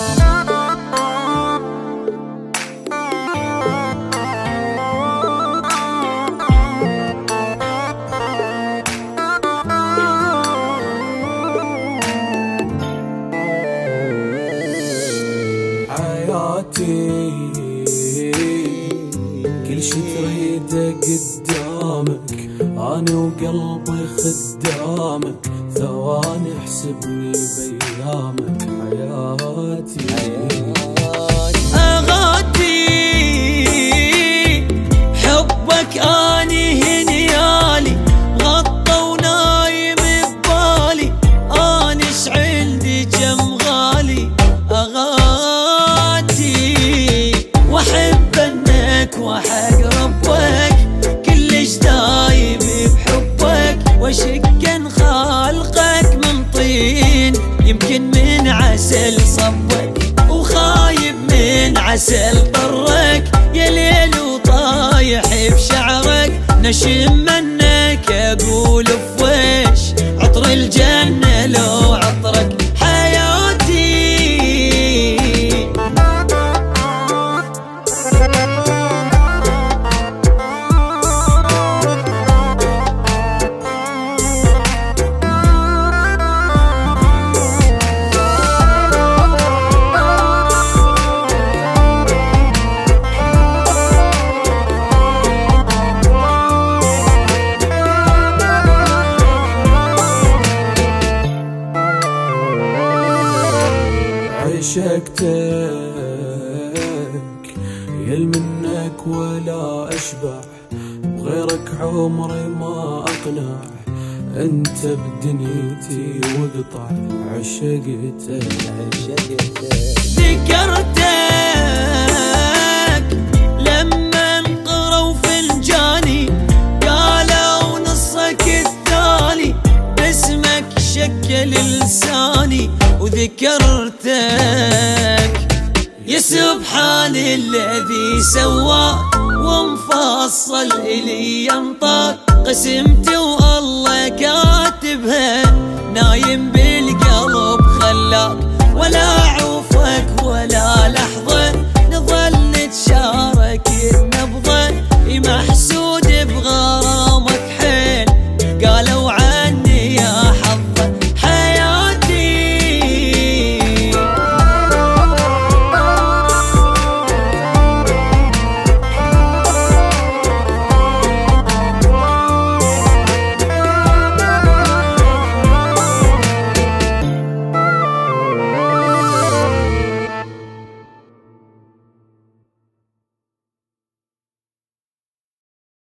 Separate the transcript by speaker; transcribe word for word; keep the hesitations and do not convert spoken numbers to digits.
Speaker 1: كل شي تريده قدامك، أنا وقلبي خدامك، ثواني احسبني بأيامك. حياتي
Speaker 2: أغاتي حبك أني هنيالي، غطى ونايم ببالي، أنا شعل دي جم غالي. أغاتي وأحب أنك وحق ربك، كلش دايب بحبك، وشكن خالقك من طين، يمكن من عسل صبك، وخايب من عسل طرك، يا ليل وطايح بشعرك، نشم منك اقول فويش عطر الجنة لو عطرك. حياتي
Speaker 1: عشقتك يل منك ولا أشبع، وغيرك عمري ما أقنع، أنت بدنيتي وقطع. عشقتك
Speaker 2: ذكرتك لما انقروا فنجاني، قالوا نصك الثاني، باسمك شكل لساني، وذكرتك يا سبحان الذي سوى، ومفصل إلي ينطق، قسمت والله كاتبها، نايم